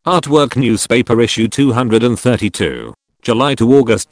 Artwork Newspaper Issue 232. July to August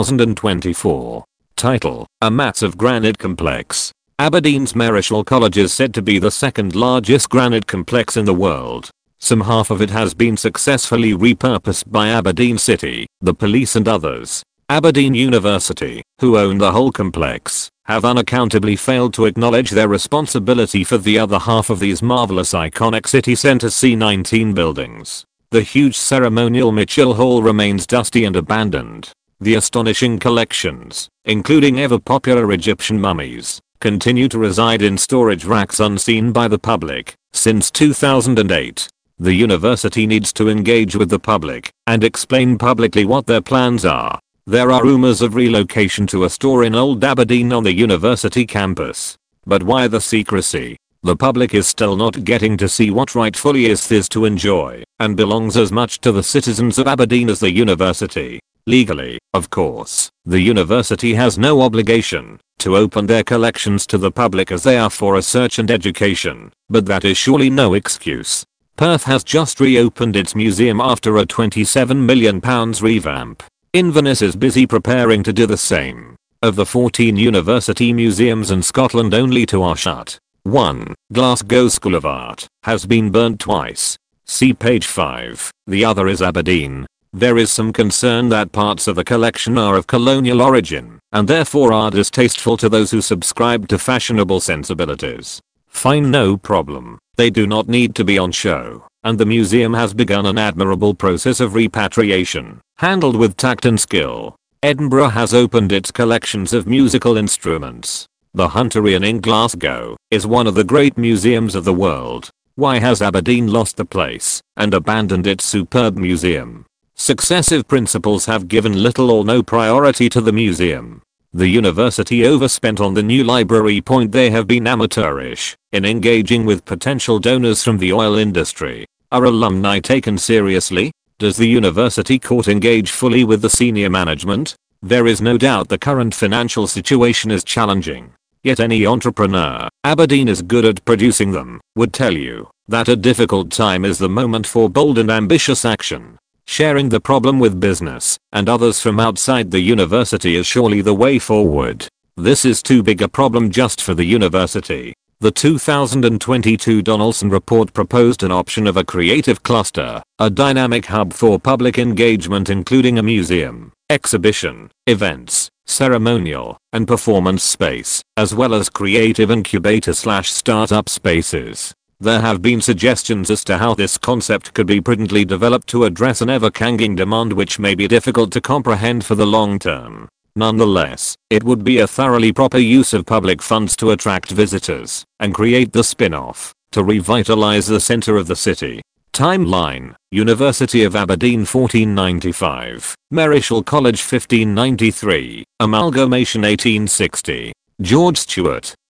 2024. Title: A massive granite complex. Aberdeen's Marischal College is said to be the second largest granite complex in the world. Some half of it has been successfully repurposed by Aberdeen City, the police and others. Aberdeen University, who own the whole complex, have unaccountably failed to acknowledge their responsibility for the other half of these marvelous iconic city centre C19 buildings. The huge ceremonial Mitchell Hall remains dusty and abandoned. The astonishing collections, including ever-popular Egyptian mummies, continue to reside in storage racks unseen by the public since 2008. The university needs to engage with the public and explain publicly what their plans are. There are rumors of relocation to a store in Old Aberdeen on the university campus. But why the secrecy? The public is still not getting to see what rightfully is theirs to enjoy and belongs as much to the citizens of Aberdeen as the university. Legally, of course, the university has no obligation to open their collections to the public as they are for research and education, but that is surely no excuse. Perth has just reopened its museum after a £27 million revamp. Inverness is busy preparing to do the same. Of the 14 university museums in Scotland, only 2 are shut. 1, Glasgow School of Art, has been burnt twice. See page 5. The other is Aberdeen. There is some concern that parts of the collection are of colonial origin and therefore are distasteful to those who subscribe to fashionable sensibilities. Fine, no problem. They do not need to be on show, and the museum has begun an admirable process of repatriation, handled with tact and skill. Edinburgh has opened its collections of musical instruments. The Hunterian in Glasgow is one of the great museums of the world. Why has Aberdeen lost the place and abandoned its superb museum? Successive principals have given little or no priority to the museum. The university overspent on the new library. They have been amateurish in engaging with potential donors from the oil industry. Are alumni taken seriously? Does the university court engage fully with the senior management? There is no doubt the current financial situation is challenging. Yet any entrepreneur, Aberdeen is good at producing them, would tell you that a difficult time is the moment for bold and ambitious action. Sharing the problem with business and others from outside the university is surely the way forward. This is too big a problem just for the university. The 2022 Donaldson report proposed an option of a creative cluster, a dynamic hub for public engagement including a museum, exhibition, events, ceremonial, and performance space, as well as creative incubator/startup spaces. There have been suggestions as to how this concept could be prudently developed to address an ever-clanging demand which may be difficult to comprehend for the long term. Nonetheless, it would be a thoroughly proper use of public funds to attract visitors and create the spin-off to revitalize the center of the city. Timeline: University of Aberdeen 1495, Marischal College 1593, Amalgamation 1860. George Stewart.